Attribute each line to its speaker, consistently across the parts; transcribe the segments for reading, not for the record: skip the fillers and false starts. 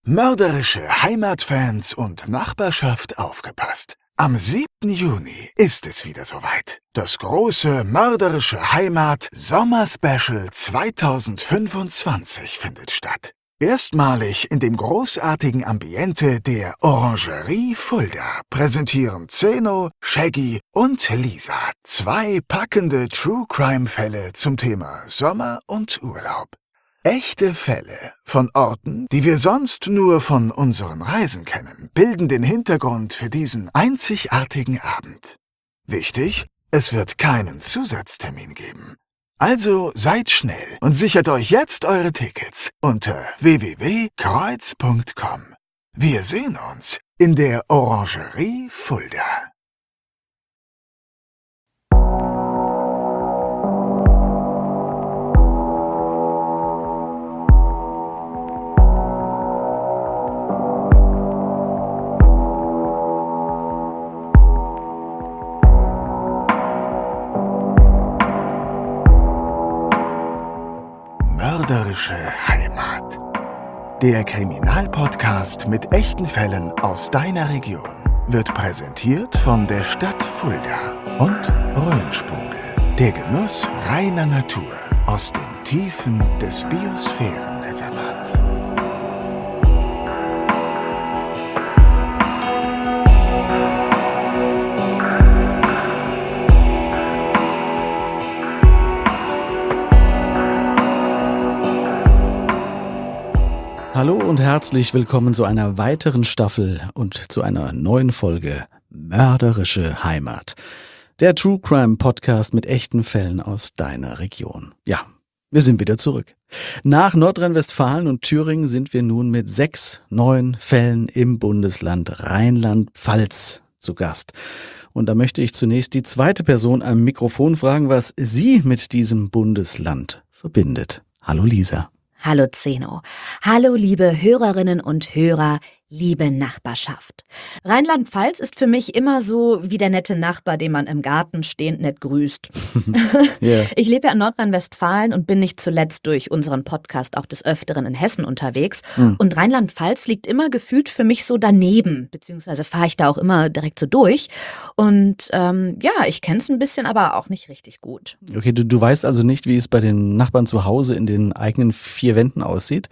Speaker 1: Mörderische Heimatfans und Nachbarschaft, aufgepasst. Am 7. Juni ist es wieder soweit. Das große Mörderische Heimat Sommer-Special 2025 findet statt. Erstmalig in dem großartigen Ambiente der Orangerie Fulda präsentieren Zeno, Shaggy und Lisa 2 packende True-Crime-Fälle zum Thema Sommer und Urlaub. Echte Fälle von Orten, die wir sonst nur von unseren Reisen kennen, bilden den Hintergrund für diesen einzigartigen Abend. Wichtig, es wird keinen Zusatztermin geben. Also seid schnell und sichert euch jetzt eure Tickets unter www.kreuz.com. Wir sehen uns in der Orangerie Fulda. Mörderische Heimat. Der Kriminalpodcast mit echten Fällen aus deiner Region wird präsentiert von der Stadt Fulda und Rhönsprudel. Der Genuss reiner Natur aus den Tiefen des Biosphärenreservats.
Speaker 2: Hallo und herzlich willkommen zu einer weiteren Staffel und zu einer neuen Folge Mörderische Heimat. Der True Crime Podcast mit echten Fällen aus deiner Region. Ja, wir sind wieder zurück. Nach Nordrhein-Westfalen und Thüringen sind wir nun mit 6 neuen Fällen im Bundesland Rheinland-Pfalz zu Gast. Und da möchte ich zunächst die zweite Person am Mikrofon fragen, was sie mit diesem Bundesland verbindet. Hallo Lisa.
Speaker 3: Hallo Zeno. Hallo liebe Hörerinnen und Hörer, liebe Nachbarschaft. Rheinland-Pfalz ist für mich immer so wie der nette Nachbar, den man im Garten stehend nett grüßt. Yeah. Ich lebe ja in Nordrhein-Westfalen und bin nicht zuletzt durch unseren Podcast auch des Öfteren in Hessen unterwegs. Und Rheinland-Pfalz liegt immer gefühlt für mich so daneben, beziehungsweise fahre ich da auch immer direkt so durch. Und ja, ich kenne es ein bisschen, aber auch nicht richtig gut.
Speaker 2: Okay, du weißt also nicht, wie es bei den Nachbarn zu Hause in den eigenen 4 Wänden aussieht,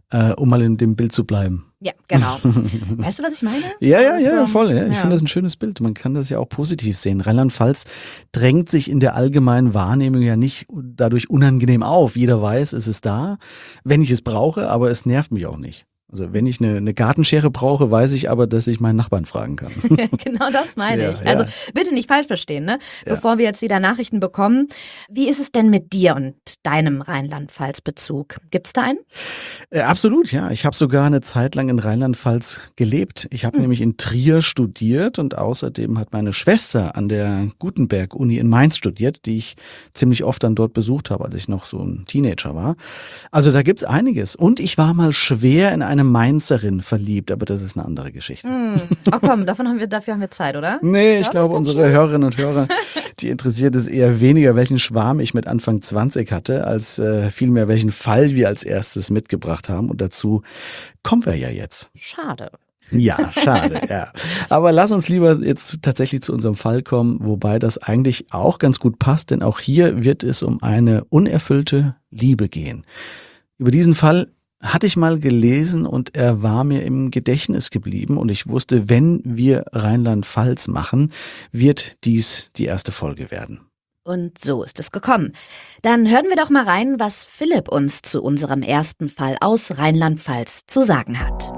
Speaker 2: um mal in dem Bild zu bleiben.
Speaker 3: Ja, genau. Weißt du, was ich meine?
Speaker 2: Ja, voll. Ja. Ich finde das ein schönes Bild. Man kann das ja auch positiv sehen. Rheinland-Pfalz drängt sich in der allgemeinen Wahrnehmung ja nicht dadurch unangenehm auf. Jeder weiß, es ist da, wenn ich es brauche, aber es nervt mich auch nicht. Also wenn ich eine Gartenschere brauche, weiß ich aber, dass ich meinen Nachbarn fragen kann.
Speaker 3: Genau das meine ich. Also bitte nicht falsch verstehen, ne? Ja. Bevor wir jetzt wieder Nachrichten bekommen. Wie ist es denn mit dir und deinem Rheinland-Pfalz-Bezug? Gibt's da einen?
Speaker 2: Absolut, ja. Ich habe sogar eine Zeit lang in Rheinland-Pfalz gelebt. Ich habe nämlich in Trier studiert und außerdem hat meine Schwester an der Gutenberg-Uni in Mainz studiert, die ich ziemlich oft dann dort besucht habe, als ich noch so ein Teenager war. Also da gibt's einiges. Und ich war mal schwer in eine Mainzerin verliebt, aber das ist eine andere Geschichte.
Speaker 3: Ach komm, dafür haben wir Zeit, oder?
Speaker 2: Nee, ich glaube, unsere Hörerinnen und Hörer, die interessiert es eher weniger, welchen Schwarm ich mit Anfang 20 hatte, als vielmehr welchen Fall wir als erstes mitgebracht haben. Und dazu kommen wir ja jetzt.
Speaker 3: Schade.
Speaker 2: Ja, schade, ja. Aber lass uns lieber jetzt tatsächlich zu unserem Fall kommen, wobei das eigentlich auch ganz gut passt, denn auch hier wird es um eine unerfüllte Liebe gehen. Über diesen Fall hatte ich mal gelesen und er war mir im Gedächtnis geblieben und ich wusste, wenn wir Rheinland-Pfalz machen, wird dies die erste Folge werden.
Speaker 3: Und so ist es gekommen. Dann hören wir doch mal rein, was Philipp uns zu unserem ersten Fall aus Rheinland-Pfalz zu sagen hat.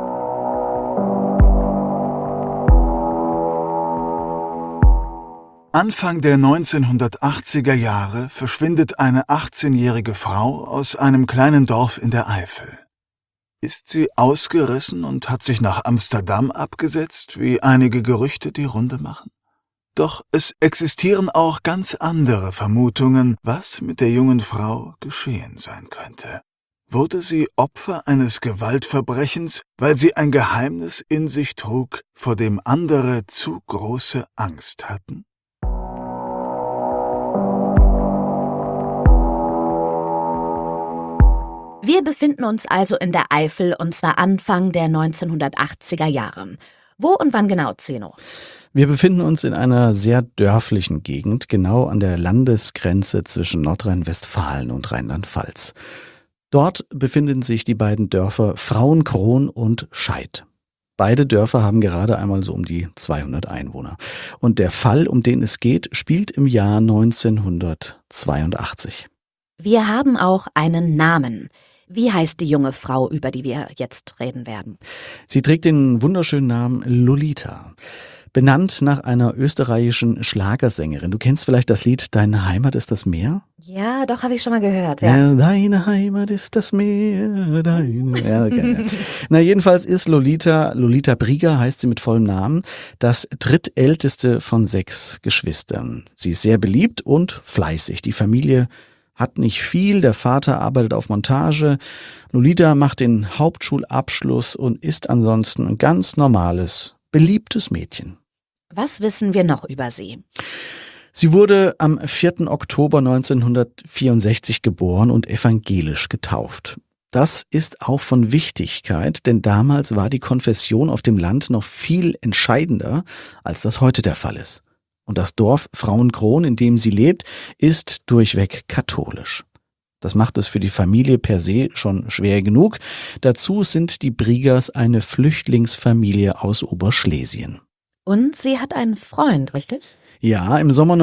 Speaker 1: Anfang der 1980er Jahre verschwindet eine 18-jährige Frau aus einem kleinen Dorf in der Eifel. Ist sie ausgerissen und hat sich nach Amsterdam abgesetzt, wie einige Gerüchte die Runde machen? Doch es existieren auch ganz andere Vermutungen, was mit der jungen Frau geschehen sein könnte. Wurde sie Opfer eines Gewaltverbrechens, weil sie ein Geheimnis in sich trug, vor dem andere zu große Angst hatten?
Speaker 3: Wir befinden uns also in der Eifel und zwar Anfang der 1980er Jahre. Wo und wann genau, Zeno?
Speaker 2: Wir befinden uns in einer sehr dörflichen Gegend, genau an der Landesgrenze zwischen Nordrhein-Westfalen und Rheinland-Pfalz. Dort befinden sich die beiden Dörfer Frauenkron und Scheid. Beide Dörfer haben gerade einmal so um die 200 Einwohner. Und der Fall, um den es geht, spielt im Jahr 1982.
Speaker 3: Wir haben auch einen Namen. Wie heißt die junge Frau, über die wir jetzt reden werden?
Speaker 2: Sie trägt den wunderschönen Namen Lolita. Benannt nach einer österreichischen Schlagersängerin. Du kennst vielleicht das Lied Deine Heimat ist das Meer?
Speaker 3: Ja, doch, habe ich schon mal gehört. Ja.
Speaker 2: Deine Heimat ist das Meer, deine... Ja, okay, ja. Na, jedenfalls ist Lolita Brieger, heißt sie mit vollem Namen, das drittälteste von 6 Geschwistern. Sie ist sehr beliebt und fleißig. Die Familie hat nicht viel, der Vater arbeitet auf Montage. Lolita macht den Hauptschulabschluss und ist ansonsten ein ganz normales, beliebtes Mädchen.
Speaker 3: Was wissen wir noch über sie?
Speaker 2: Sie wurde am 4. Oktober 1964 geboren und evangelisch getauft. Das ist auch von Wichtigkeit, denn damals war die Konfession auf dem Land noch viel entscheidender, als das heute der Fall ist. Und das Dorf Frauenkron, in dem sie lebt, ist durchweg katholisch. Das macht es für die Familie per se schon schwer genug. Dazu sind die Briegers eine Flüchtlingsfamilie aus Oberschlesien.
Speaker 3: Und sie hat einen Freund, richtig?
Speaker 2: Ja, im Sommer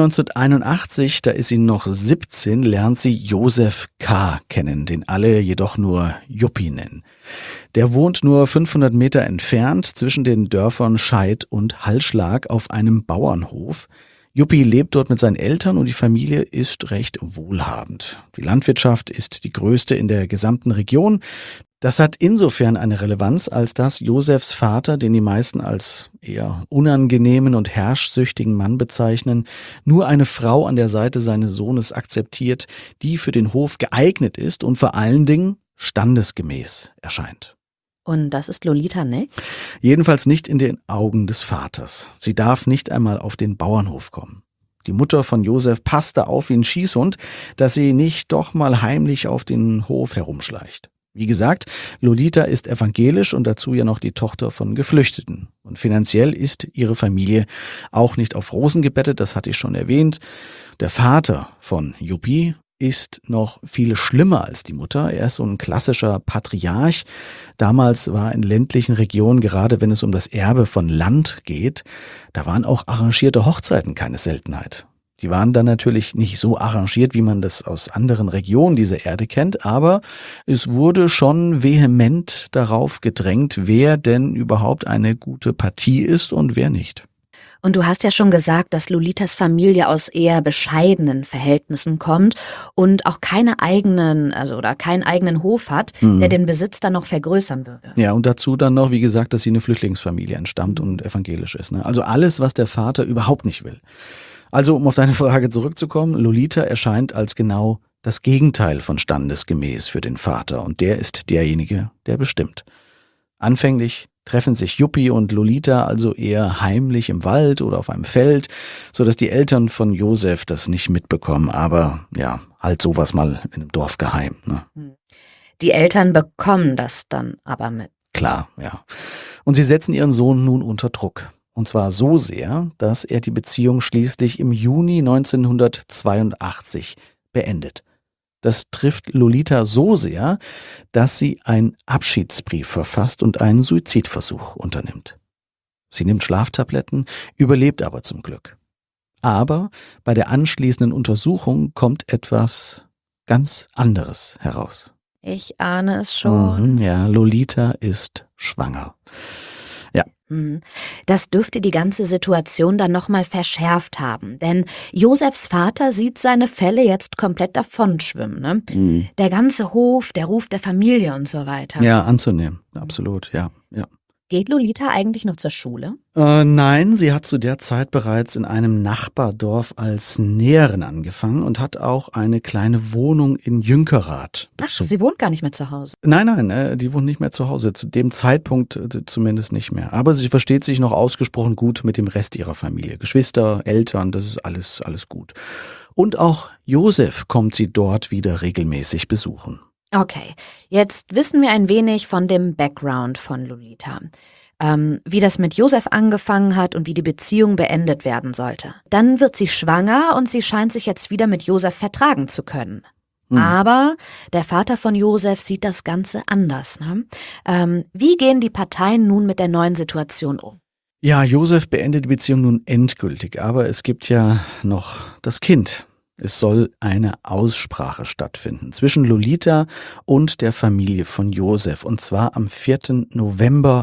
Speaker 2: 1981, da ist sie noch 17, lernt sie Josef K. kennen, den alle jedoch nur Juppi nennen. Der wohnt nur 500 Meter entfernt zwischen den Dörfern Scheid und Hallschlag auf einem Bauernhof. Juppi lebt dort mit seinen Eltern und die Familie ist recht wohlhabend. Die Landwirtschaft ist die größte in der gesamten Region. Das hat insofern eine Relevanz, als dass Josefs Vater, den die meisten als eher unangenehmen und herrschsüchtigen Mann bezeichnen, nur eine Frau an der Seite seines Sohnes akzeptiert, die für den Hof geeignet ist und vor allen Dingen standesgemäß erscheint.
Speaker 3: Und das ist Lolita nicht?
Speaker 2: Jedenfalls nicht in den Augen des Vaters. Sie darf nicht einmal auf den Bauernhof kommen. Die Mutter von Josef passte auf wie ein Schießhund, dass sie nicht doch mal heimlich auf den Hof herumschleicht. Wie gesagt, Lolita ist evangelisch und dazu ja noch die Tochter von Geflüchteten. Und finanziell ist ihre Familie auch nicht auf Rosen gebettet, das hatte ich schon erwähnt. Der Vater von Juppi ist noch viel schlimmer als die Mutter. Er ist so ein klassischer Patriarch. Damals war in ländlichen Regionen, gerade wenn es um das Erbe von Land geht, da waren auch arrangierte Hochzeiten keine Seltenheit. Die waren dann natürlich nicht so arrangiert, wie man das aus anderen Regionen dieser Erde kennt, aber es wurde schon vehement darauf gedrängt, wer denn überhaupt eine gute Partie ist und wer nicht.
Speaker 3: Und du hast ja schon gesagt, dass Lolitas Familie aus eher bescheidenen Verhältnissen kommt und auch keinen eigenen Hof hat, der den Besitz dann noch vergrößern würde.
Speaker 2: Ja, und dazu dann noch, wie gesagt, dass sie eine Flüchtlingsfamilie entstammt und evangelisch ist. Ne? Also alles, was der Vater überhaupt nicht will. Also, um auf deine Frage zurückzukommen, Lolita erscheint als genau das Gegenteil von standesgemäß für den Vater und der ist derjenige, der bestimmt. Anfänglich treffen sich Juppi und Lolita also eher heimlich im Wald oder auf einem Feld, sodass die Eltern von Josef das nicht mitbekommen, aber ja, halt sowas mal in einem Dorf geheim. Ne?
Speaker 3: Die Eltern bekommen das dann aber mit.
Speaker 2: Klar, ja. Und sie setzen ihren Sohn nun unter Druck. Und zwar so sehr, dass er die Beziehung schließlich im Juni 1982 beendet. Das trifft Lolita so sehr, dass sie einen Abschiedsbrief verfasst und einen Suizidversuch unternimmt. Sie nimmt Schlaftabletten, überlebt aber zum Glück. Aber bei der anschließenden Untersuchung kommt etwas ganz anderes heraus.
Speaker 3: Ich ahne es schon.
Speaker 2: Ja, Lolita ist schwanger. Ja.
Speaker 3: Das dürfte die ganze Situation dann nochmal verschärft haben, denn Josefs Vater sieht seine Fälle jetzt komplett davonschwimmen. Ne? Der ganze Hof, der Ruf der Familie und so weiter.
Speaker 2: Ja, anzunehmen, absolut, ja.
Speaker 3: Geht Lolita eigentlich noch zur Schule?
Speaker 2: Nein, sie hat zu der Zeit bereits in einem Nachbardorf als Näherin angefangen und hat auch eine kleine Wohnung in Jünkerath.
Speaker 3: Ach, sie wohnt gar nicht mehr zu Hause.
Speaker 2: Nein, die wohnt nicht mehr zu Hause, zu dem Zeitpunkt zumindest nicht mehr. Aber sie versteht sich noch ausgesprochen gut mit dem Rest ihrer Familie. Geschwister, Eltern, das ist alles gut. Und auch Josef kommt sie dort wieder regelmäßig besuchen.
Speaker 3: Okay, jetzt wissen wir ein wenig von dem Background von Lolita. Wie das mit Josef angefangen hat und wie die Beziehung beendet werden sollte. Dann wird sie schwanger und sie scheint sich jetzt wieder mit Josef vertragen zu können. Aber der Vater von Josef sieht das Ganze anders. Ne? Wie gehen die Parteien nun mit der neuen Situation um?
Speaker 2: Ja, Josef beendet die Beziehung nun endgültig, aber es gibt ja noch das Kind. Es soll eine Aussprache stattfinden zwischen Lolita und der Familie von Josef, und zwar am 4. November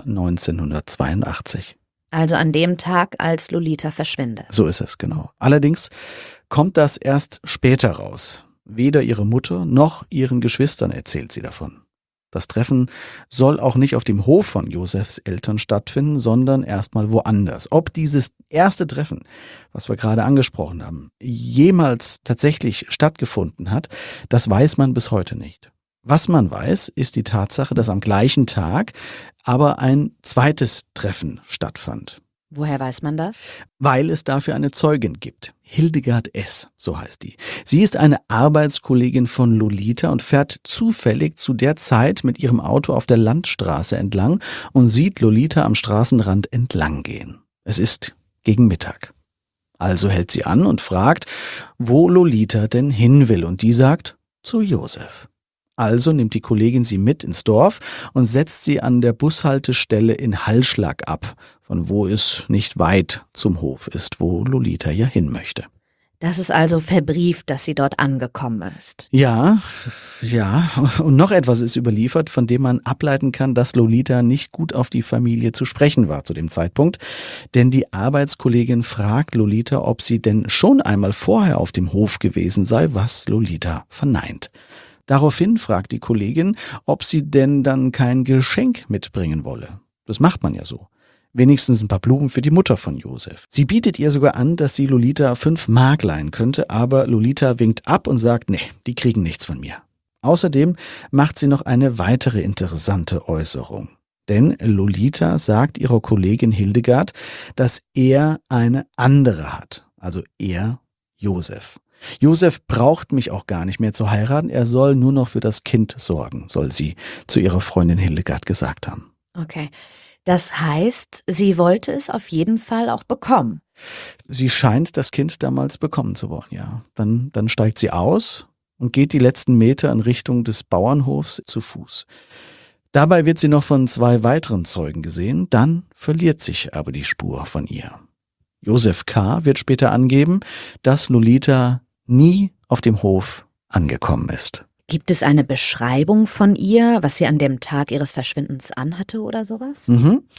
Speaker 2: 1982.
Speaker 3: Also an dem Tag, als Lolita verschwindet.
Speaker 2: So ist es, genau. Allerdings kommt das erst später raus. Weder ihre Mutter noch ihren Geschwistern erzählt sie davon. Das Treffen soll auch nicht auf dem Hof von Josefs Eltern stattfinden, sondern erstmal woanders. Ob dieses erste Treffen, was wir gerade angesprochen haben, jemals tatsächlich stattgefunden hat, das weiß man bis heute nicht. Was man weiß, ist die Tatsache, dass am gleichen Tag aber ein zweites Treffen stattfand.
Speaker 3: Woher weiß man das?
Speaker 2: Weil es dafür eine Zeugin gibt. Hildegard S., so heißt die. Sie ist eine Arbeitskollegin von Lolita und fährt zufällig zu der Zeit mit ihrem Auto auf der Landstraße entlang und sieht Lolita am Straßenrand entlang gehen. Es ist gegen Mittag. Also hält sie an und fragt, wo Lolita denn hin will, und die sagt, zu Josef. Also nimmt die Kollegin sie mit ins Dorf und setzt sie an der Bushaltestelle in Hallschlag ab, von wo es nicht weit zum Hof ist, wo Lolita ja hin möchte.
Speaker 3: Das ist also verbrieft, dass sie dort angekommen ist.
Speaker 2: Ja, und noch etwas ist überliefert, von dem man ableiten kann, dass Lolita nicht gut auf die Familie zu sprechen war zu dem Zeitpunkt, denn die Arbeitskollegin fragt Lolita, ob sie denn schon einmal vorher auf dem Hof gewesen sei, was Lolita verneint. Daraufhin fragt die Kollegin, ob sie denn dann kein Geschenk mitbringen wolle. Das macht man ja so. Wenigstens ein paar Blumen für die Mutter von Josef. Sie bietet ihr sogar an, dass sie Lolita 5 Mark leihen könnte, aber Lolita winkt ab und sagt, nee, die kriegen nichts von mir. Außerdem macht sie noch eine weitere interessante Äußerung. Denn Lolita sagt ihrer Kollegin Hildegard, dass er eine andere hat. Also er, Josef. Josef braucht mich auch gar nicht mehr zu heiraten, er soll nur noch für das Kind sorgen, soll sie zu ihrer Freundin Hildegard gesagt haben.
Speaker 3: Okay, das heißt, sie wollte es auf jeden Fall auch bekommen.
Speaker 2: Sie scheint das Kind damals bekommen zu wollen, ja. Dann steigt sie aus und geht die letzten Meter in Richtung des Bauernhofs zu Fuß. Dabei wird sie noch von 2 weiteren Zeugen gesehen, dann verliert sich aber die Spur von ihr. Josef K. wird später angeben, dass Lolita nie auf dem Hof angekommen ist.
Speaker 3: Gibt es eine Beschreibung von ihr, was sie an dem Tag ihres Verschwindens anhatte oder sowas?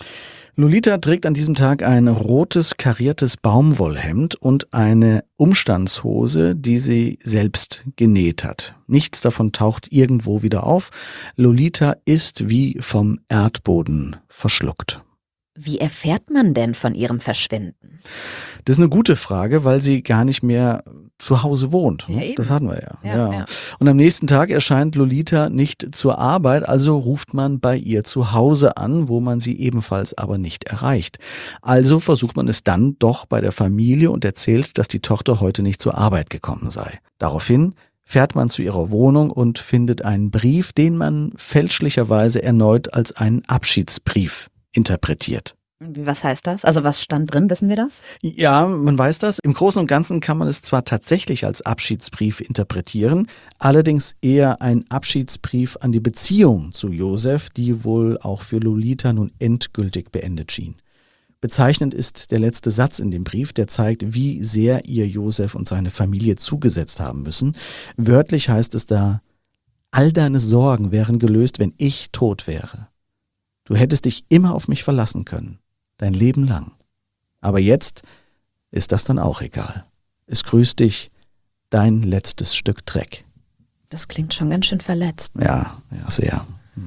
Speaker 2: Lolita trägt an diesem Tag ein rotes kariertes Baumwollhemd und eine Umstandshose, die sie selbst genäht hat. Nichts davon taucht irgendwo wieder auf. Lolita ist wie vom Erdboden verschluckt.
Speaker 3: Wie erfährt man denn von ihrem Verschwinden?
Speaker 2: Das ist eine gute Frage, weil sie gar nicht mehr zu Hause wohnt.
Speaker 3: Ja, eben.
Speaker 2: Das hatten wir ja.
Speaker 3: Ja.
Speaker 2: Und am nächsten Tag erscheint Lolita nicht zur Arbeit, also ruft man bei ihr zu Hause an, wo man sie ebenfalls aber nicht erreicht. Also versucht man es dann doch bei der Familie und erzählt, dass die Tochter heute nicht zur Arbeit gekommen sei. Daraufhin fährt man zu ihrer Wohnung und findet einen Brief, den man fälschlicherweise erneut als einen Abschiedsbrief interpretiert.
Speaker 3: Was heißt das? Also was stand drin, wissen wir das?
Speaker 2: Ja, man weiß das. Im Großen und Ganzen kann man es zwar tatsächlich als Abschiedsbrief interpretieren, allerdings eher ein Abschiedsbrief an die Beziehung zu Josef, die wohl auch für Lolita nun endgültig beendet schien. Bezeichnend ist der letzte Satz in dem Brief, der zeigt, wie sehr ihr Josef und seine Familie zugesetzt haben müssen. Wörtlich heißt es da: All deine Sorgen wären gelöst, wenn ich tot wäre. Du hättest dich immer auf mich verlassen können, dein Leben lang. Aber jetzt ist das dann auch egal. Es grüßt dich dein letztes Stück Dreck.
Speaker 3: Das klingt schon ganz schön verletzt.
Speaker 2: Ja, sehr.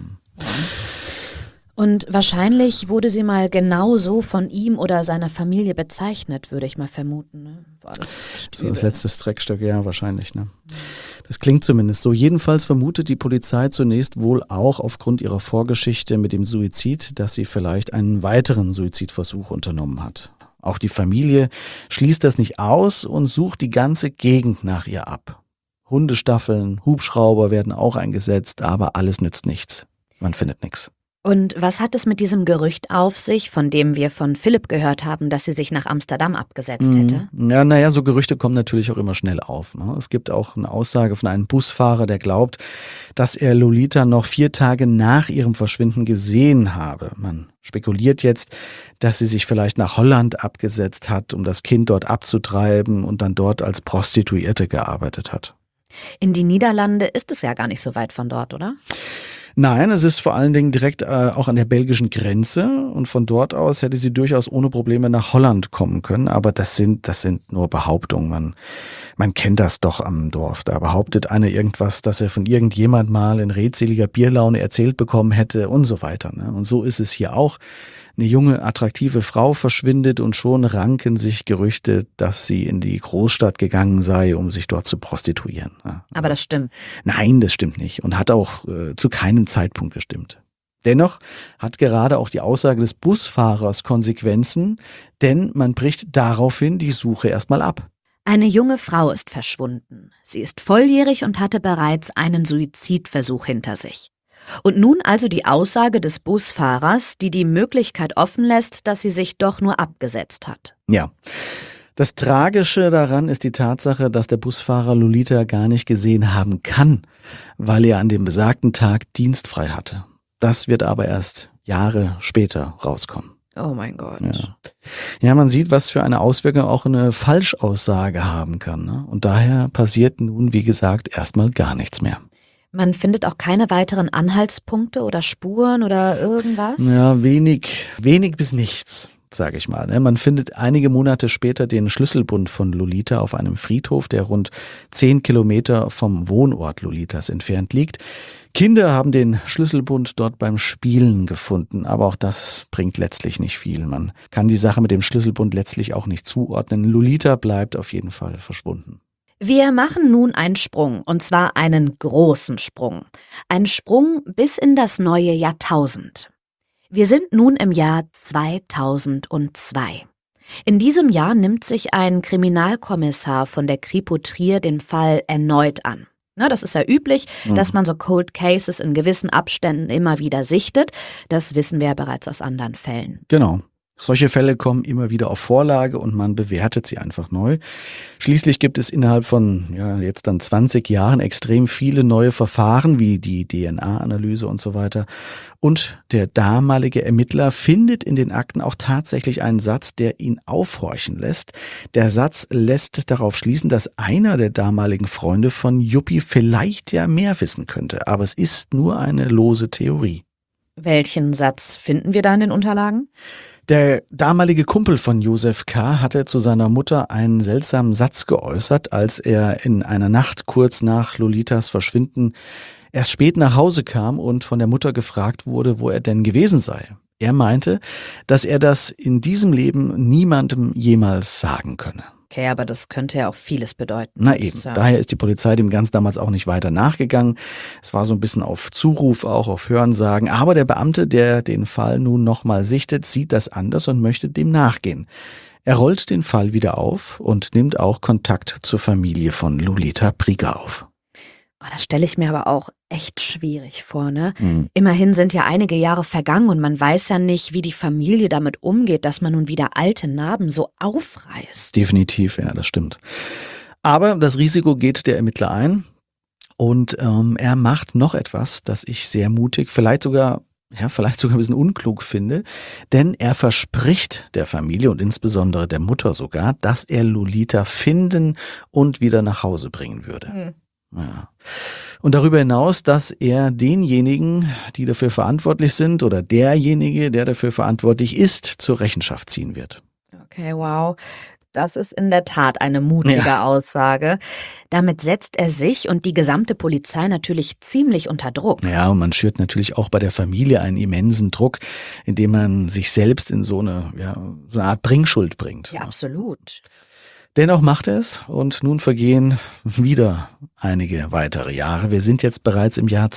Speaker 3: Und wahrscheinlich wurde sie mal genau so von ihm oder seiner Familie bezeichnet, würde ich mal vermuten. Ne? Boah, das ist echt
Speaker 2: so das
Speaker 3: übel.
Speaker 2: letzte Dreckstück, ja, wahrscheinlich. Ne? Das klingt zumindest so. Jedenfalls vermutet die Polizei zunächst wohl auch aufgrund ihrer Vorgeschichte mit dem Suizid, dass sie vielleicht einen weiteren Suizidversuch unternommen hat. Auch die Familie schließt das nicht aus und sucht die ganze Gegend nach ihr ab. Hundestaffeln, Hubschrauber werden auch eingesetzt, aber alles nützt nichts. Man findet nichts.
Speaker 3: Und was hat es mit diesem Gerücht auf sich, von dem wir von Philipp gehört haben, dass sie sich nach Amsterdam abgesetzt hätte?
Speaker 2: Ja, so Gerüchte kommen natürlich auch immer schnell auf. Ne? Es gibt auch eine Aussage von einem Busfahrer, der glaubt, dass er Lolita noch 4 Tage nach ihrem Verschwinden gesehen habe. Man spekuliert jetzt, dass sie sich vielleicht nach Holland abgesetzt hat, um das Kind dort abzutreiben und dann dort als Prostituierte gearbeitet hat.
Speaker 3: In die Niederlande ist es ja gar nicht so weit von dort, oder?
Speaker 2: Nein, es ist vor allen Dingen direkt auch an der belgischen Grenze und von dort aus hätte sie durchaus ohne Probleme nach Holland kommen können, aber das sind nur Behauptungen. Man kennt das doch am Dorf. Da behauptet einer irgendwas, dass er von irgendjemand mal in redseliger Bierlaune erzählt bekommen hätte und so weiter. Ne? Und so ist es hier auch. Eine junge, attraktive Frau verschwindet und schon ranken sich Gerüchte, dass sie in die Großstadt gegangen sei, um sich dort zu prostituieren.
Speaker 3: Aber das stimmt.
Speaker 2: Nein, das stimmt nicht und hat auch zu keinem Zeitpunkt gestimmt. Dennoch hat gerade auch die Aussage des Busfahrers Konsequenzen, denn man bricht daraufhin die Suche erstmal ab.
Speaker 3: Eine junge Frau ist verschwunden. Sie ist volljährig und hatte bereits einen Suizidversuch hinter sich. Und nun also die Aussage des Busfahrers, die die Möglichkeit offen lässt, dass sie sich doch nur abgesetzt hat.
Speaker 2: Ja. Das Tragische daran ist die Tatsache, dass der Busfahrer Lolita gar nicht gesehen haben kann, weil er an dem besagten Tag dienstfrei hatte. Das wird aber erst Jahre später rauskommen.
Speaker 3: Oh mein Gott.
Speaker 2: Ja, man sieht, was für eine Auswirkung auch eine Falschaussage haben kann. Ne? Und daher passiert nun, wie gesagt, erstmal gar nichts mehr.
Speaker 3: Man findet auch keine weiteren Anhaltspunkte oder Spuren oder irgendwas?
Speaker 2: Ja, wenig bis nichts, sage ich mal. Man findet einige Monate später den Schlüsselbund von Lolita auf einem Friedhof, der rund 10 Kilometer vom Wohnort Lolitas entfernt liegt. Kinder haben den Schlüsselbund dort beim Spielen gefunden, aber auch das bringt letztlich nicht viel. Man kann die Sache mit dem Schlüsselbund letztlich auch nicht zuordnen. Lolita bleibt auf jeden Fall verschwunden.
Speaker 3: Wir machen nun einen Sprung, und zwar einen großen Sprung. Ein Sprung bis in das neue Jahrtausend. Wir sind nun im Jahr 2002. In diesem Jahr nimmt sich ein Kriminalkommissar von der Kripo Trier den Fall erneut an. Na, das ist ja üblich, dass man so Cold Cases in gewissen Abständen immer wieder sichtet. Das wissen wir ja bereits aus anderen Fällen.
Speaker 2: Genau. Solche Fälle kommen immer wieder auf Vorlage und man bewertet sie einfach neu. Schließlich gibt es innerhalb von jetzt dann 20 Jahren extrem viele neue Verfahren wie die DNA-Analyse und so weiter. Und der damalige Ermittler findet in den Akten auch tatsächlich einen Satz, der ihn aufhorchen lässt. Der Satz lässt darauf schließen, dass einer der damaligen Freunde von Yuppie vielleicht ja mehr wissen könnte. Aber es ist nur eine lose Theorie.
Speaker 3: Welchen Satz finden wir da in den Unterlagen?
Speaker 2: Der damalige Kumpel von Josef K. hatte zu seiner Mutter einen seltsamen Satz geäußert, als er in einer Nacht kurz nach Lolitas Verschwinden erst spät nach Hause kam und von der Mutter gefragt wurde, wo er denn gewesen sei. Er meinte, dass er das in diesem Leben niemandem jemals sagen könne.
Speaker 3: Okay, aber das könnte ja auch vieles bedeuten.
Speaker 2: Na eben, daher ist die Polizei dem Ganzen damals auch nicht weiter nachgegangen. Es war so ein bisschen auf Zuruf, auch auf Hörensagen. Aber der Beamte, der den Fall nun nochmal sichtet, sieht das anders und möchte dem nachgehen. Er rollt den Fall wieder auf und nimmt auch Kontakt zur Familie von Lolita Prieger auf.
Speaker 3: Oh, das stelle ich mir aber auch echt schwierig vor, ne? Immerhin sind ja einige Jahre vergangen und man weiß ja nicht, wie die Familie damit umgeht, dass man nun wieder alte Narben so aufreißt.
Speaker 2: Definitiv, ja, das stimmt. Aber das Risiko geht der Ermittler ein und er macht noch etwas, das ich sehr mutig, vielleicht sogar ein bisschen unklug finde, denn er verspricht der Familie und insbesondere der Mutter sogar, dass er Lolita finden und wieder nach Hause bringen würde. Ja. Und darüber hinaus, dass er denjenigen, die dafür verantwortlich sind oder derjenige, der dafür verantwortlich ist, zur Rechenschaft ziehen wird.
Speaker 3: Okay, wow. Das ist in der Tat eine mutige Aussage. Damit setzt er sich und die gesamte Polizei natürlich ziemlich unter Druck.
Speaker 2: Ja, und man schürt natürlich auch bei der Familie einen immensen Druck, indem man sich selbst in so eine Art Bringschuld bringt.
Speaker 3: Ja, absolut.
Speaker 2: Dennoch macht er es und nun vergehen wieder einige weitere Jahre. Wir sind jetzt bereits im Jahr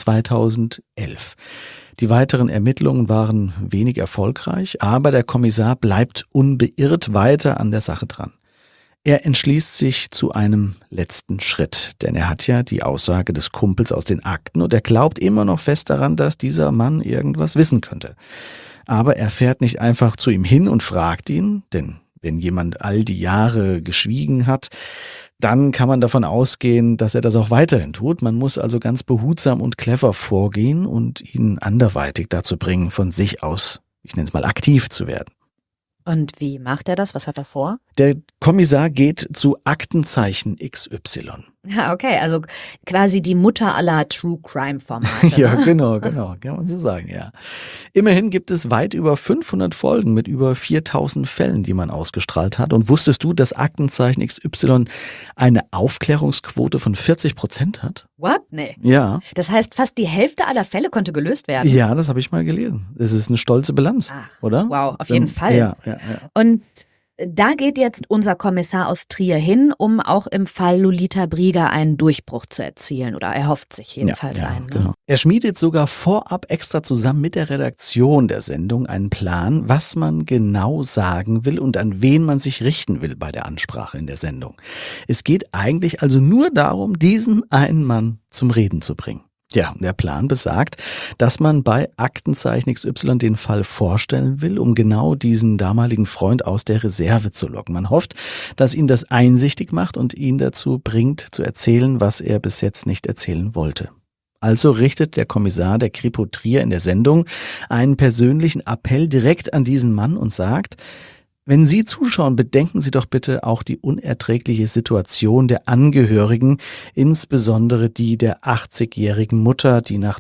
Speaker 2: 2011. Die weiteren Ermittlungen waren wenig erfolgreich, aber der Kommissar bleibt unbeirrt weiter an der Sache dran. Er entschließt sich zu einem letzten Schritt, denn er hat ja die Aussage des Kumpels aus den Akten und er glaubt immer noch fest daran, dass dieser Mann irgendwas wissen könnte. Aber er fährt nicht einfach zu ihm hin und fragt ihn, denn wenn jemand all die Jahre geschwiegen hat, dann kann man davon ausgehen, dass er das auch weiterhin tut. Man muss also ganz behutsam und clever vorgehen und ihn anderweitig dazu bringen, von sich aus, ich nenne es mal, aktiv zu werden.
Speaker 3: Und wie macht er das? Was hat er vor?
Speaker 2: Der Kommissar geht zu Aktenzeichen XY.
Speaker 3: Ja, okay, also quasi die Mutter aller True-Crime-Formate.
Speaker 2: Ja,
Speaker 3: ne?
Speaker 2: genau, kann man so sagen, ja. Immerhin gibt es weit über 500 Folgen mit über 4000 Fällen, die man ausgestrahlt hat. Und wusstest du, dass Aktenzeichen XY eine Aufklärungsquote von 40% hat?
Speaker 3: What? Nee.
Speaker 2: Ja.
Speaker 3: Das heißt, fast die Hälfte aller Fälle konnte gelöst werden.
Speaker 2: Ja, das habe ich mal gelesen. Das ist eine stolze Bilanz,
Speaker 3: Ach,
Speaker 2: oder?
Speaker 3: wow, auf jeden Fall.
Speaker 2: Ja.
Speaker 3: Und da geht jetzt unser Kommissar aus Trier hin, um auch im Fall Lolita Brieger einen Durchbruch zu erzielen. Oder er hofft sich jedenfalls einen. Ne?
Speaker 2: Genau. Er schmiedet sogar vorab extra zusammen mit der Redaktion der Sendung einen Plan, was man genau sagen will und an wen man sich richten will bei der Ansprache in der Sendung. Es geht eigentlich also nur darum, diesen einen Mann zum Reden zu bringen. Ja, der Plan besagt, dass man bei Aktenzeichen XY den Fall vorstellen will, um genau diesen damaligen Freund aus der Reserve zu locken. Man hofft, dass ihn das einsichtig macht und ihn dazu bringt, zu erzählen, was er bis jetzt nicht erzählen wollte. Also richtet der Kommissar der Kripo Trier in der Sendung einen persönlichen Appell direkt an diesen Mann und sagt: Wenn Sie zuschauen, bedenken Sie doch bitte auch die unerträgliche Situation der Angehörigen, insbesondere die der 80-jährigen Mutter, die nach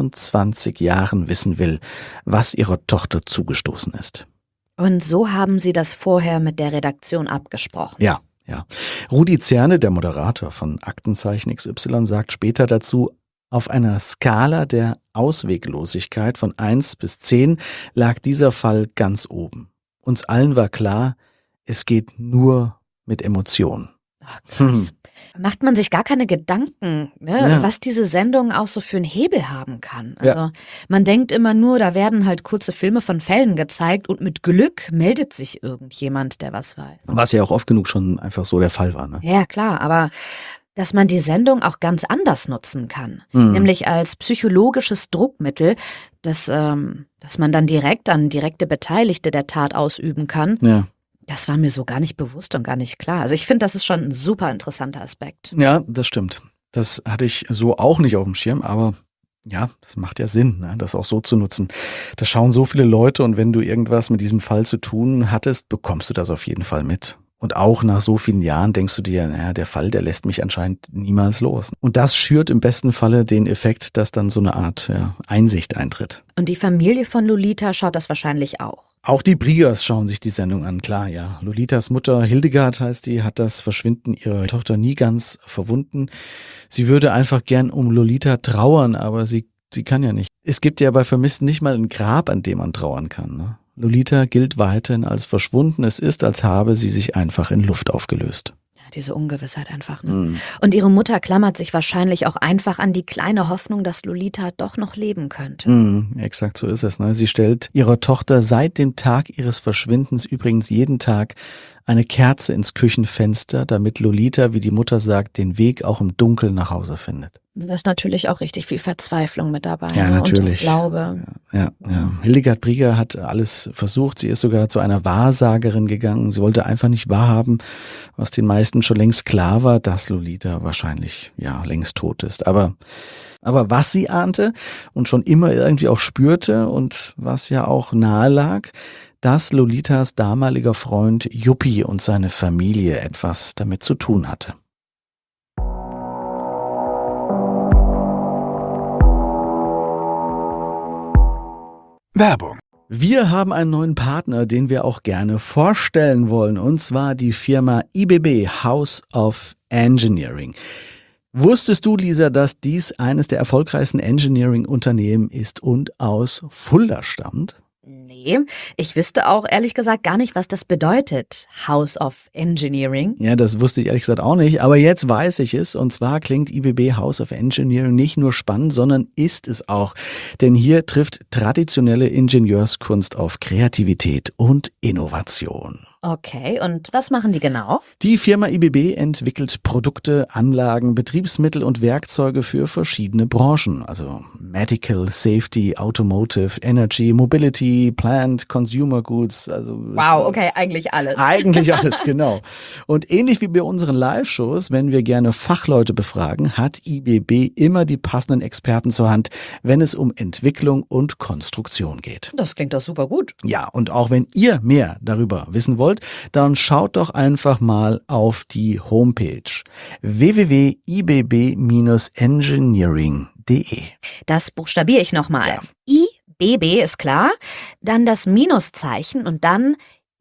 Speaker 2: 29 Jahren wissen will, was ihrer Tochter zugestoßen ist.
Speaker 3: Und so haben Sie das vorher mit der Redaktion abgesprochen.
Speaker 2: Ja. Rudi Zerne, der Moderator von Aktenzeichen XY, sagt später dazu: Auf einer Skala der Ausweglosigkeit von 1 bis 10 lag dieser Fall ganz oben. Uns allen war klar, es geht nur mit Emotionen.
Speaker 3: Ach, krass. Macht man sich gar keine Gedanken, ne, was diese Sendung auch so für einen Hebel haben kann. Also man denkt immer nur, da werden halt kurze Filme von Fällen gezeigt und mit Glück meldet sich irgendjemand, der was weiß.
Speaker 2: Was ja auch oft genug schon einfach so der Fall war. Ne?
Speaker 3: Ja, klar, aber dass man die Sendung auch ganz anders nutzen kann, nämlich als psychologisches Druckmittel, dass man dann direkt an direkte Beteiligte der Tat ausüben kann.
Speaker 2: Ja.
Speaker 3: Das war mir so gar nicht bewusst und gar nicht klar. Also ich finde, das ist schon ein super interessanter Aspekt.
Speaker 2: Ja, das stimmt. Das hatte ich so auch nicht auf dem Schirm, aber ja, das macht ja Sinn, ne, das auch so zu nutzen. Da schauen so viele Leute und wenn du irgendwas mit diesem Fall zu tun hattest, bekommst du das auf jeden Fall mit. Und auch nach so vielen Jahren denkst du dir, naja, der Fall, der lässt mich anscheinend niemals los. Und das schürt im besten Falle den Effekt, dass dann so eine Art Einsicht eintritt.
Speaker 3: Und die Familie von Lolita schaut das wahrscheinlich auch.
Speaker 2: Auch die Briegers schauen sich die Sendung an, klar, ja. Lolitas Mutter, Hildegard heißt die, hat das Verschwinden ihrer Tochter nie ganz verwunden. Sie würde einfach gern um Lolita trauern, aber sie kann ja nicht. Es gibt ja bei Vermissten nicht mal ein Grab, an dem man trauern kann, ne? Lolita gilt weiterhin als verschwunden. Es ist, als habe sie sich einfach in Luft aufgelöst.
Speaker 3: Ja, diese Ungewissheit einfach. Ne? Und ihre Mutter klammert sich wahrscheinlich auch einfach an die kleine Hoffnung, dass Lolita doch noch leben könnte.
Speaker 2: Exakt so ist es. Ne? Sie stellt ihrer Tochter seit dem Tag ihres Verschwindens übrigens jeden Tag eine Kerze ins Küchenfenster, damit Lolita, wie die Mutter sagt, den Weg auch im Dunkeln nach Hause findet.
Speaker 3: Da ist natürlich auch richtig viel Verzweiflung mit dabei.
Speaker 2: Ja,
Speaker 3: ne?
Speaker 2: natürlich.
Speaker 3: Und auch Glaube.
Speaker 2: Ja. Hildegard Brieger hat alles versucht. Sie ist sogar zu einer Wahrsagerin gegangen. Sie wollte einfach nicht wahrhaben, was den meisten schon längst klar war, dass Lolita wahrscheinlich längst tot ist. Aber was sie ahnte und schon immer irgendwie auch spürte und was ja auch nahe lag, dass Lolitas damaliger Freund Juppi und seine Familie etwas damit zu tun hatte.
Speaker 1: Werbung.
Speaker 2: Wir haben einen neuen Partner, den wir auch gerne vorstellen wollen, und zwar die Firma IBB House of Engineering. Wusstest du, Lisa, dass dies eines der erfolgreichsten Engineering-Unternehmen ist und aus Fulda stammt?
Speaker 3: Nee, ich wüsste auch ehrlich gesagt gar nicht, was das bedeutet, House of Engineering.
Speaker 2: Ja, das wusste ich ehrlich gesagt auch nicht, aber jetzt weiß ich es. Und zwar klingt IBB House of Engineering nicht nur spannend, sondern ist es auch. Denn hier trifft traditionelle Ingenieurskunst auf Kreativität und Innovation.
Speaker 3: Okay, und was machen die genau?
Speaker 2: Die Firma IBB entwickelt Produkte, Anlagen, Betriebsmittel und Werkzeuge für verschiedene Branchen, also Medical, Safety, Automotive, Energy, Mobility, Plant, Consumer Goods. Also
Speaker 3: Wow, okay, eigentlich alles.
Speaker 2: Eigentlich alles, genau. Und ähnlich wie bei unseren Live-Shows, wenn wir gerne Fachleute befragen, hat IBB immer die passenden Experten zur Hand, wenn es um Entwicklung und Konstruktion geht.
Speaker 3: Das klingt doch super gut.
Speaker 2: Ja, und auch wenn ihr mehr darüber wissen wollt, dann schaut doch einfach mal auf die Homepage www.ibb-engineering.de.
Speaker 3: Das buchstabiere ich nochmal.
Speaker 2: Ja.
Speaker 3: IBB ist klar, dann das Minuszeichen und dann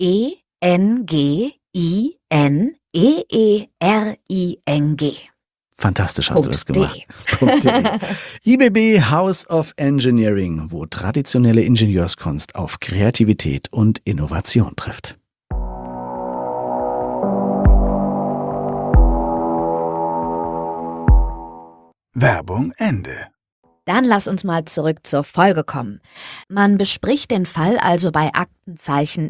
Speaker 3: ENGINEERING.
Speaker 2: Fantastisch hast du das gemacht.
Speaker 3: .de.
Speaker 2: IBB House of Engineering, wo traditionelle Ingenieurskunst auf Kreativität und Innovation trifft.
Speaker 1: Werbung Ende.
Speaker 3: Dann lass uns mal zurück zur Folge kommen. Man bespricht den Fall also bei Aktenzeichen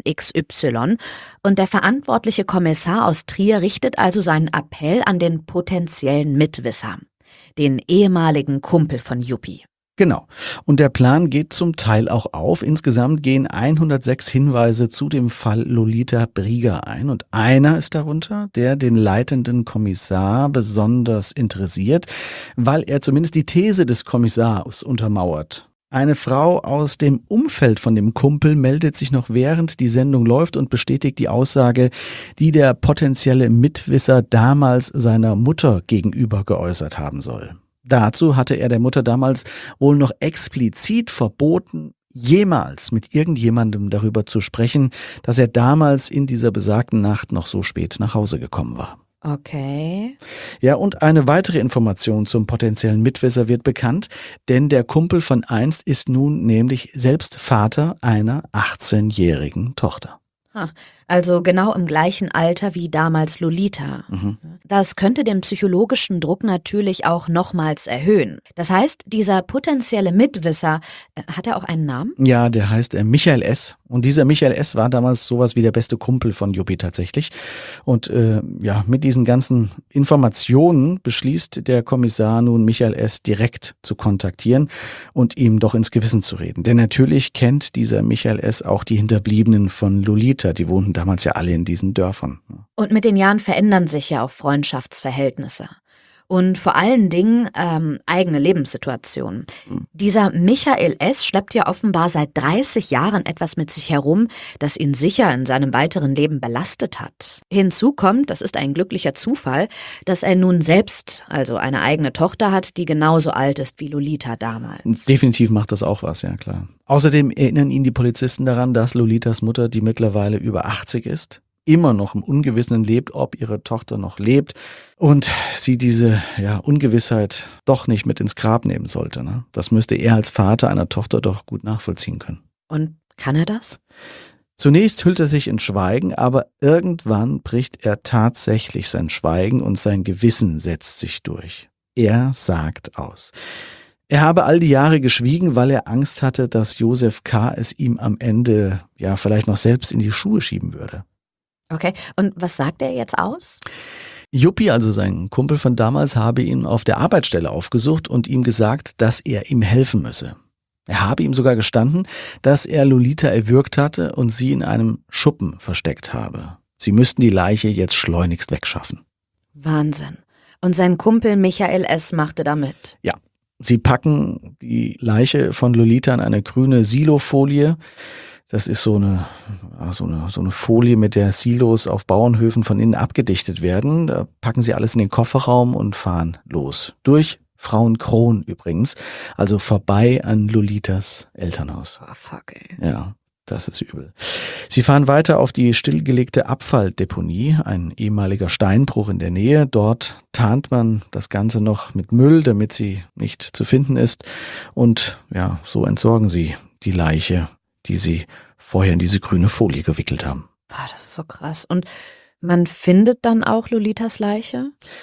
Speaker 3: XY und der verantwortliche Kommissar aus Trier richtet also seinen Appell an den potenziellen Mitwisser, den ehemaligen Kumpel von Yuppie.
Speaker 2: Genau. Und der Plan geht zum Teil auch auf. Insgesamt gehen 106 Hinweise zu dem Fall Lolita Brieger ein. Und einer ist darunter, der den leitenden Kommissar besonders interessiert, weil er zumindest die These des Kommissars untermauert. Eine Frau aus dem Umfeld von dem Kumpel meldet sich noch während die Sendung läuft und bestätigt die Aussage, die der potenzielle Mitwisser damals seiner Mutter gegenüber geäußert haben soll. Dazu hatte er der Mutter damals wohl noch explizit verboten, jemals mit irgendjemandem darüber zu sprechen, dass er damals in dieser besagten Nacht noch so spät nach Hause gekommen war.
Speaker 3: Okay.
Speaker 2: Ja, und eine weitere Information zum potenziellen Mitwisser wird bekannt, denn der Kumpel von einst ist nun nämlich selbst Vater einer 18-jährigen Tochter.
Speaker 3: Also genau im gleichen Alter wie damals Lolita. Das könnte den psychologischen Druck natürlich auch nochmals erhöhen. Das heißt, dieser potenzielle Mitwisser, hat er auch einen Namen?
Speaker 2: Ja, der heißt Michael S. Und dieser Michael S. war damals sowas wie der beste Kumpel von Yuppie tatsächlich. Und mit diesen ganzen Informationen beschließt der Kommissar nun, Michael S. direkt zu kontaktieren und ihm doch ins Gewissen zu reden. Denn natürlich kennt dieser Michael S. auch die Hinterbliebenen von Lolita. Die wohnten damals ja alle in diesen Dörfern.
Speaker 3: Und mit den Jahren verändern sich ja auch Freundschaftsverhältnisse. Und vor allen Dingen eigene Lebenssituationen. Dieser Michael S. schleppt ja offenbar seit 30 Jahren etwas mit sich herum, das ihn sicher in seinem weiteren Leben belastet hat. Hinzu kommt, das ist ein glücklicher Zufall, dass er nun selbst, also eine eigene Tochter hat, die genauso alt ist wie Lolita damals.
Speaker 2: Definitiv macht das auch was, ja klar. Außerdem erinnern ihn die Polizisten daran, dass Lolitas Mutter, die mittlerweile über 80 ist, immer noch im Ungewissen lebt, ob ihre Tochter noch lebt und sie diese Ungewissheit doch nicht mit ins Grab nehmen sollte. Ne? Das müsste er als Vater einer Tochter doch gut nachvollziehen können.
Speaker 3: Und kann er das?
Speaker 2: Zunächst hüllt er sich in Schweigen, aber irgendwann bricht er tatsächlich sein Schweigen und sein Gewissen setzt sich durch. Er sagt aus. Er habe all die Jahre geschwiegen, weil er Angst hatte, dass Josef K. es ihm am Ende vielleicht noch selbst in die Schuhe schieben würde.
Speaker 3: Okay, und was sagt er jetzt aus?
Speaker 2: Yuppie, also sein Kumpel von damals, habe ihn auf der Arbeitsstelle aufgesucht und ihm gesagt, dass er ihm helfen müsse. Er habe ihm sogar gestanden, dass er Lolita erwürgt hatte und sie in einem Schuppen versteckt habe. Sie müssten die Leiche jetzt schleunigst wegschaffen.
Speaker 3: Wahnsinn. Und sein Kumpel Michael S. machte da mit?
Speaker 2: Ja. Sie packen die Leiche von Lolita in eine grüne Silofolie. Das ist so eine Folie, mit der Silos auf Bauernhöfen von innen abgedichtet werden. Da packen sie alles in den Kofferraum und fahren los. Durch Frauenkron übrigens. Also vorbei an Lolitas Elternhaus.
Speaker 3: Oh, fuck, ey.
Speaker 2: Ja, das ist übel. Sie fahren weiter auf die stillgelegte Abfalldeponie, ein ehemaliger Steinbruch in der Nähe. Dort tarnt man das Ganze noch mit Müll, damit sie nicht zu finden ist. Und so entsorgen sie die Leiche, die sie vorher in diese grüne Folie gewickelt haben.
Speaker 3: Das ist so krass. Und man findet dann auch Lolitas Leiche?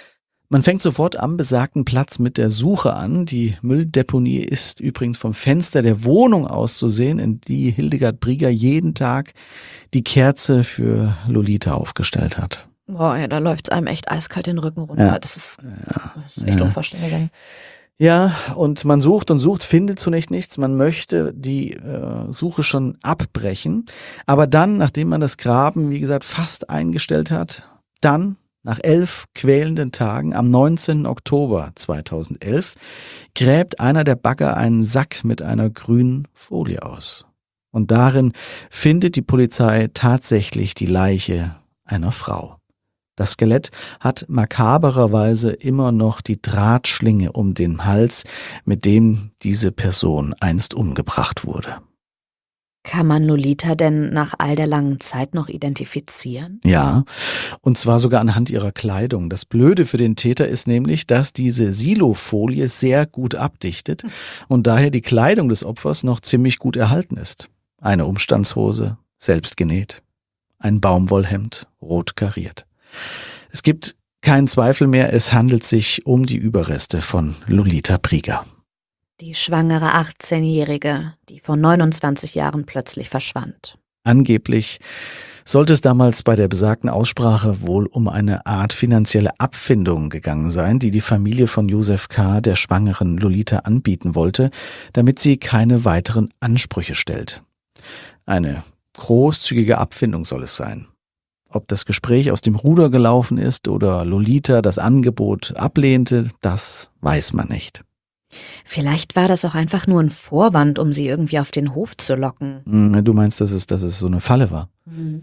Speaker 2: Man fängt sofort am besagten Platz mit der Suche an. Die Mülldeponie ist übrigens vom Fenster der Wohnung aus zu sehen, in die Hildegard Brieger jeden Tag die Kerze für Lolita aufgestellt hat.
Speaker 3: Boah, ja, da läuft's einem echt eiskalt den Rücken runter.
Speaker 2: Ja.
Speaker 3: Das ist echt unverständlich.
Speaker 2: Ja, und man sucht und sucht, findet zunächst nichts. Man möchte die Suche schon abbrechen. Aber dann, nachdem man das Graben, wie gesagt, fast eingestellt hat, dann, nach 11 quälenden Tagen, am 19. Oktober 2011, gräbt einer der Bagger einen Sack mit einer grünen Folie aus. Und darin findet die Polizei tatsächlich die Leiche einer Frau. Das Skelett hat makabererweise immer noch die Drahtschlinge um den Hals, mit dem diese Person einst umgebracht wurde.
Speaker 3: Kann man Lolita denn nach all der langen Zeit noch identifizieren?
Speaker 2: Ja, und zwar sogar anhand ihrer Kleidung. Das Blöde für den Täter ist nämlich, dass diese Silofolie sehr gut abdichtet und daher die Kleidung des Opfers noch ziemlich gut erhalten ist. Eine Umstandshose, selbst genäht. Ein Baumwollhemd, rot kariert. Es gibt keinen Zweifel mehr, es handelt sich um die Überreste von Lolita Brieger.
Speaker 3: Die schwangere 18-Jährige, die vor 29 Jahren plötzlich verschwand.
Speaker 2: Angeblich sollte es damals bei der besagten Aussprache wohl um eine Art finanzielle Abfindung gegangen sein, die die Familie von Josef K. der schwangeren Lolita anbieten wollte, damit sie keine weiteren Ansprüche stellt. Eine großzügige Abfindung soll es sein. Ob das Gespräch aus dem Ruder gelaufen ist oder Lolita das Angebot ablehnte, das weiß man nicht.
Speaker 3: Vielleicht war das auch einfach nur ein Vorwand, um sie irgendwie auf den Hof zu locken.
Speaker 2: Du meinst, dass es so eine Falle war?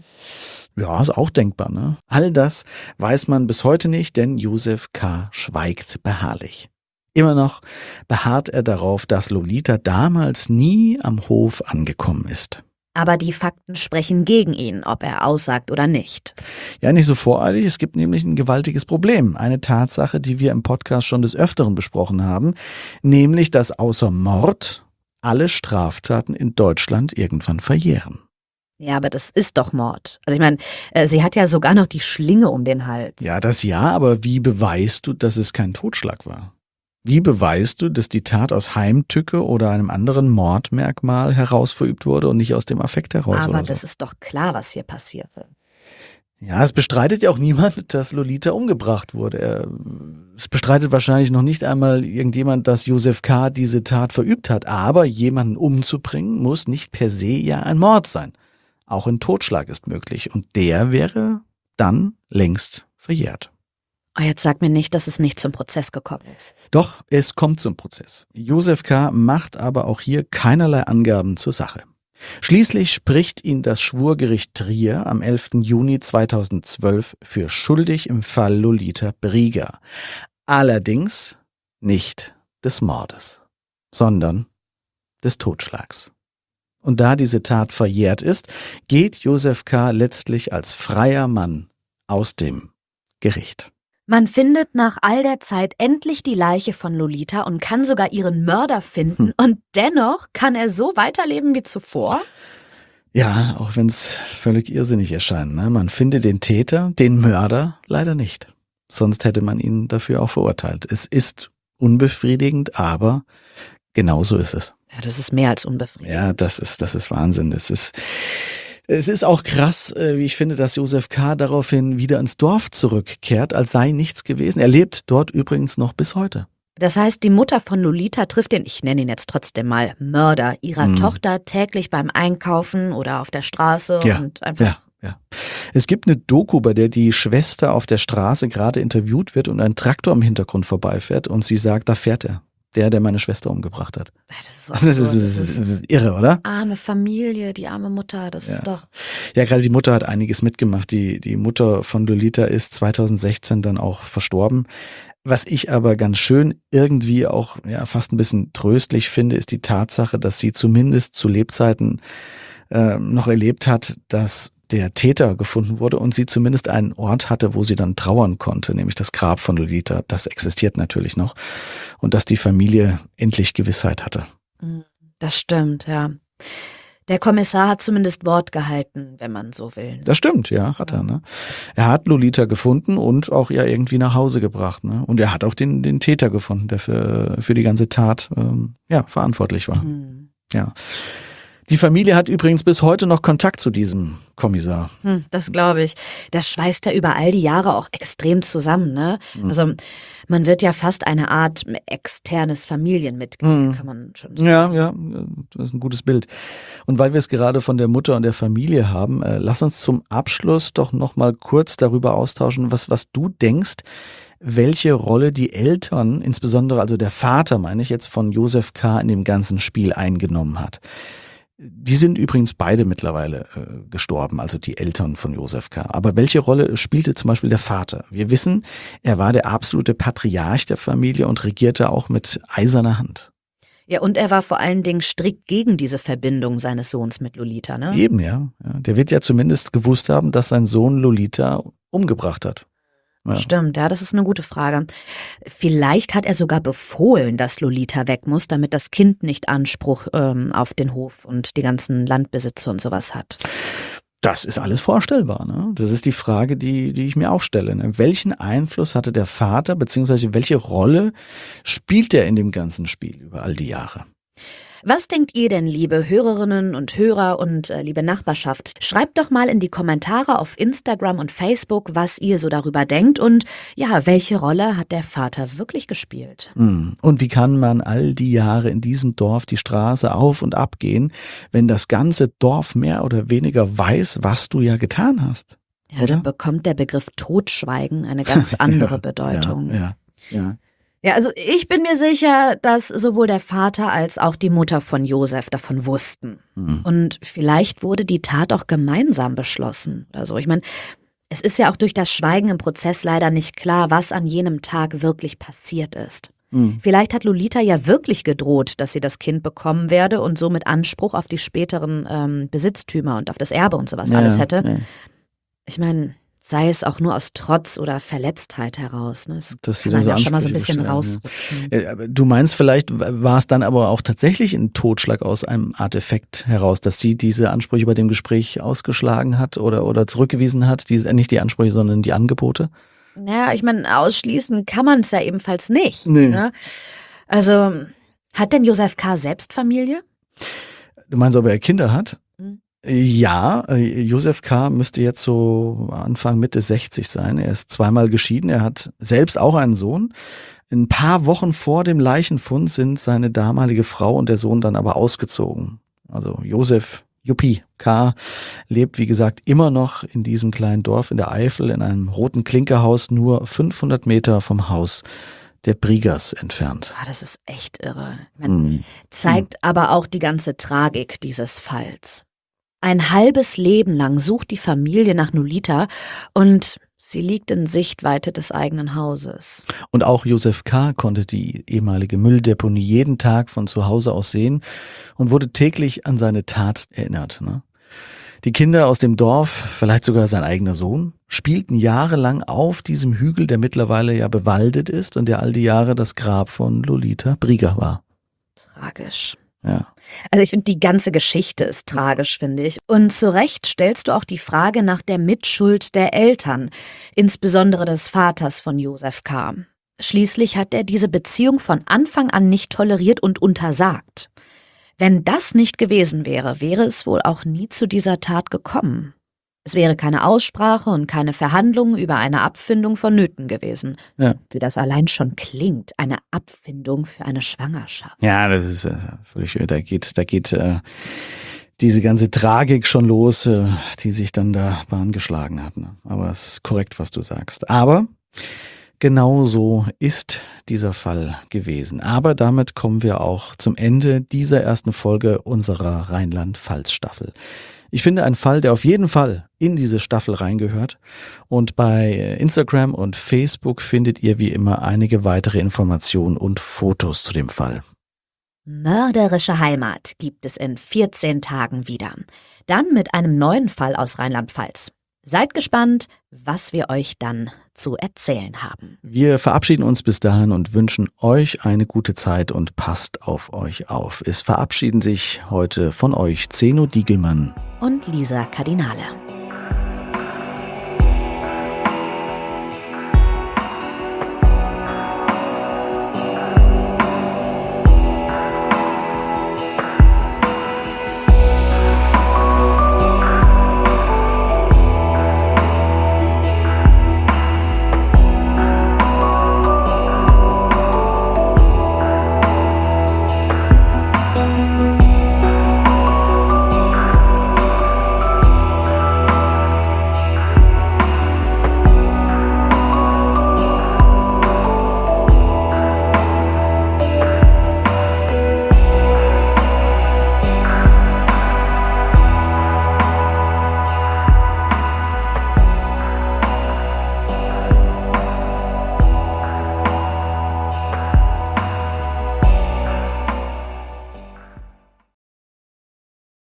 Speaker 2: Ja, ist auch denkbar, ne? All das weiß man bis heute nicht, denn Josef K. schweigt beharrlich. Immer noch beharrt er darauf, dass Lolita damals nie am Hof angekommen ist.
Speaker 3: Aber die Fakten sprechen gegen ihn, ob er aussagt oder nicht.
Speaker 2: Ja, nicht so voreilig. Es gibt nämlich ein gewaltiges Problem. Eine Tatsache, die wir im Podcast schon des Öfteren besprochen haben, nämlich, dass außer Mord alle Straftaten in Deutschland irgendwann verjähren.
Speaker 3: Ja, aber das ist doch Mord. Also ich meine, sie hat ja sogar noch die Schlinge um den Hals.
Speaker 2: Ja, das ja, aber wie beweist du, dass es kein Totschlag war? Wie beweist du, dass die Tat aus Heimtücke oder einem anderen Mordmerkmal heraus verübt wurde und nicht aus dem Affekt heraus?
Speaker 3: Aber
Speaker 2: oder so?
Speaker 3: das ist doch klar, was hier passierte.
Speaker 2: Ja, es bestreitet ja auch niemand, dass Lolita umgebracht wurde. Es bestreitet wahrscheinlich noch nicht einmal irgendjemand, dass Josef K. diese Tat verübt hat. Aber jemanden umzubringen muss nicht per se ja ein Mord sein. Auch ein Totschlag ist möglich und der wäre dann längst verjährt.
Speaker 3: Oh, jetzt sag mir nicht, dass es nicht zum Prozess gekommen ist.
Speaker 2: Doch, es kommt zum Prozess. Josef K. macht aber auch hier keinerlei Angaben zur Sache. Schließlich spricht ihn das Schwurgericht Trier am 11. Juni 2012 für schuldig im Fall Lolita Brieger. Allerdings nicht des Mordes, sondern des Totschlags. Und da diese Tat verjährt ist, geht Josef K. letztlich als freier Mann aus dem Gericht.
Speaker 3: Man findet nach all der Zeit endlich die Leiche von Lolita und kann sogar ihren Mörder finden. Und dennoch kann er so weiterleben wie zuvor?
Speaker 2: Ja, auch wenn es völlig irrsinnig erscheint. Ne? Man findet den Täter, den Mörder leider nicht. Sonst hätte man ihn dafür auch verurteilt. Es ist unbefriedigend, aber genau so ist es.
Speaker 3: Ja, das ist mehr als unbefriedigend.
Speaker 2: Ja, das ist Wahnsinn. Es ist auch krass, wie ich finde, dass Josef K. daraufhin wieder ins Dorf zurückkehrt, als sei nichts gewesen. Er lebt dort übrigens noch bis heute.
Speaker 3: Das heißt, die Mutter von Lolita trifft den, ich nenne ihn jetzt trotzdem mal, Mörder ihrer Tochter täglich beim Einkaufen oder auf der Straße und einfach...
Speaker 2: Ja. Es gibt eine Doku, bei der die Schwester auf der Straße gerade interviewt wird und ein Traktor im Hintergrund vorbeifährt und sie sagt, da fährt er. Der meine Schwester umgebracht hat.
Speaker 3: Das ist
Speaker 2: irre, oder?
Speaker 3: Arme Familie, die arme Mutter, das ist doch...
Speaker 2: Ja, gerade die Mutter hat einiges mitgemacht. Die Mutter von Lolita ist 2016 dann auch verstorben. Was ich aber ganz schön irgendwie auch fast ein bisschen tröstlich finde, ist die Tatsache, dass sie zumindest zu Lebzeiten noch erlebt hat, dass der Täter gefunden wurde und sie zumindest einen Ort hatte, wo sie dann trauern konnte, nämlich das Grab von Lolita. Das existiert natürlich noch. Und dass die Familie endlich Gewissheit hatte.
Speaker 3: Das stimmt, ja. Der Kommissar hat zumindest Wort gehalten, wenn man so will.
Speaker 2: Das stimmt, ja, hat er. Ne? Er hat Lolita gefunden und auch ja irgendwie nach Hause gebracht. Ne? Und er hat auch den Täter gefunden, der für die ganze Tat verantwortlich war. Ja. Die Familie hat übrigens bis heute noch Kontakt zu diesem Kommissar.
Speaker 3: Das glaube ich. Das schweißt ja über all die Jahre auch extrem zusammen, ne? Also man wird ja fast eine Art externes Familienmitglied, kann man schon sagen.
Speaker 2: Ja, das ist ein gutes Bild. Und weil wir es gerade von der Mutter und der Familie haben, lass uns zum Abschluss doch noch mal kurz darüber austauschen, was du denkst, welche Rolle die Eltern, insbesondere also der Vater, meine ich jetzt, von Josef K. in dem ganzen Spiel eingenommen hat. Die sind übrigens beide mittlerweile gestorben, also die Eltern von Josef K. Aber welche Rolle spielte zum Beispiel der Vater? Wir wissen, er war der absolute Patriarch der Familie und regierte auch mit eiserner Hand.
Speaker 3: Ja, und er war vor allen Dingen strikt gegen diese Verbindung seines Sohns mit Lolita, ne?
Speaker 2: Eben, ja. Der wird ja zumindest gewusst haben, dass sein Sohn Lolita umgebracht hat. Ja.
Speaker 3: Stimmt, ja, das ist eine gute Frage. Vielleicht hat er sogar befohlen, dass Lolita weg muss, damit das Kind nicht Anspruch auf den Hof und die ganzen Landbesitze und sowas hat.
Speaker 2: Das ist alles vorstellbar. Ne? Das ist die Frage, die ich mir auch stelle. Ne? Welchen Einfluss hatte der Vater, beziehungsweise welche Rolle spielt er in dem ganzen Spiel über all die Jahre?
Speaker 3: Was denkt ihr denn, liebe Hörerinnen und Hörer und liebe Nachbarschaft? Schreibt doch mal in die Kommentare auf Instagram und Facebook, was ihr so darüber denkt und ja, welche Rolle hat der Vater wirklich gespielt?
Speaker 2: Und wie kann man all die Jahre in diesem Dorf die Straße auf und ab gehen, wenn das ganze Dorf mehr oder weniger weiß, was du ja getan hast?
Speaker 3: Ja, dann bekommt der Begriff Totschweigen eine ganz andere Bedeutung.
Speaker 2: Ja.
Speaker 3: Ja, also ich bin mir sicher, dass sowohl der Vater als auch die Mutter von Josef davon wussten. Und vielleicht wurde die Tat auch gemeinsam beschlossen. Also ich meine, es ist ja auch durch das Schweigen im Prozess leider nicht klar, was an jenem Tag wirklich passiert ist. Vielleicht hat Lolita ja wirklich gedroht, dass sie das Kind bekommen werde und somit Anspruch auf die späteren Besitztümer und auf das Erbe und sowas alles hätte. Ja. Ich meine, sei es auch nur aus Trotz oder Verletztheit heraus. Ne? Das kann man ja schon mal so ein bisschen rausrutschen.
Speaker 2: Du meinst, vielleicht war es dann aber auch tatsächlich ein Totschlag aus einem Artefakt heraus, dass sie diese Ansprüche bei dem Gespräch ausgeschlagen hat oder zurückgewiesen hat, nicht die Ansprüche, sondern die Angebote?
Speaker 3: Naja, ich meine, ausschließen kann man es ja ebenfalls nicht.
Speaker 2: Nee.
Speaker 3: Ne? Also, hat denn Josef K. selbst Familie?
Speaker 2: Du meinst, ob er Kinder hat? Ja, Josef K. müsste jetzt so Anfang Mitte 60 sein. Er ist zweimal geschieden. Er hat selbst auch einen Sohn. Ein paar Wochen vor dem Leichenfund sind seine damalige Frau und der Sohn dann aber ausgezogen. Also Josef Juppie K. lebt, wie gesagt, immer noch in diesem kleinen Dorf in der Eifel in einem roten Klinkerhaus, nur 500 Meter vom Haus der Briegers entfernt.
Speaker 3: Das ist echt irre. Zeigt aber auch die ganze Tragik dieses Falls. Ein halbes Leben lang sucht die Familie nach Lolita und sie liegt in Sichtweite des eigenen Hauses.
Speaker 2: Und auch Josef K. konnte die ehemalige Mülldeponie jeden Tag von zu Hause aus sehen und wurde täglich an seine Tat erinnert. Ne? Die Kinder aus dem Dorf, vielleicht sogar sein eigener Sohn, spielten jahrelang auf diesem Hügel, der mittlerweile ja bewaldet ist und der all die Jahre das Grab von Lolita Brieger war.
Speaker 3: Tragisch.
Speaker 2: Ja.
Speaker 3: Also ich finde, die ganze Geschichte ist tragisch, finde ich. Und zu Recht stellst du auch die Frage nach der Mitschuld der Eltern, insbesondere des Vaters von Josef K. Schließlich hat er diese Beziehung von Anfang an nicht toleriert und untersagt. Wenn das nicht gewesen wäre, wäre es wohl auch nie zu dieser Tat gekommen. Es wäre keine Aussprache und keine Verhandlungen über eine Abfindung vonnöten gewesen.
Speaker 2: Ja.
Speaker 3: Wie das allein schon klingt, eine Abfindung für eine Schwangerschaft.
Speaker 2: Ja, das ist völlig, da geht diese ganze Tragik schon los, die sich dann da Bahn geschlagen hat. Ne? Aber es ist korrekt, was du sagst. Aber genau so ist dieser Fall gewesen. Aber damit kommen wir auch zum Ende dieser ersten Folge unserer Rheinland-Pfalz-Staffel. Ich finde einen Fall, der auf jeden Fall in diese Staffel reingehört. Und bei Instagram und Facebook findet ihr wie immer einige weitere Informationen und Fotos zu dem Fall.
Speaker 3: Mörderische Heimat gibt es in 14 Tagen wieder. Dann mit einem neuen Fall aus Rheinland-Pfalz. Seid gespannt, was wir euch dann zu erzählen haben.
Speaker 2: Wir verabschieden uns bis dahin und wünschen euch eine gute Zeit und passt auf euch auf. Es verabschieden sich heute von euch Zeno Diegelmann
Speaker 3: Und Lisa Kardinale.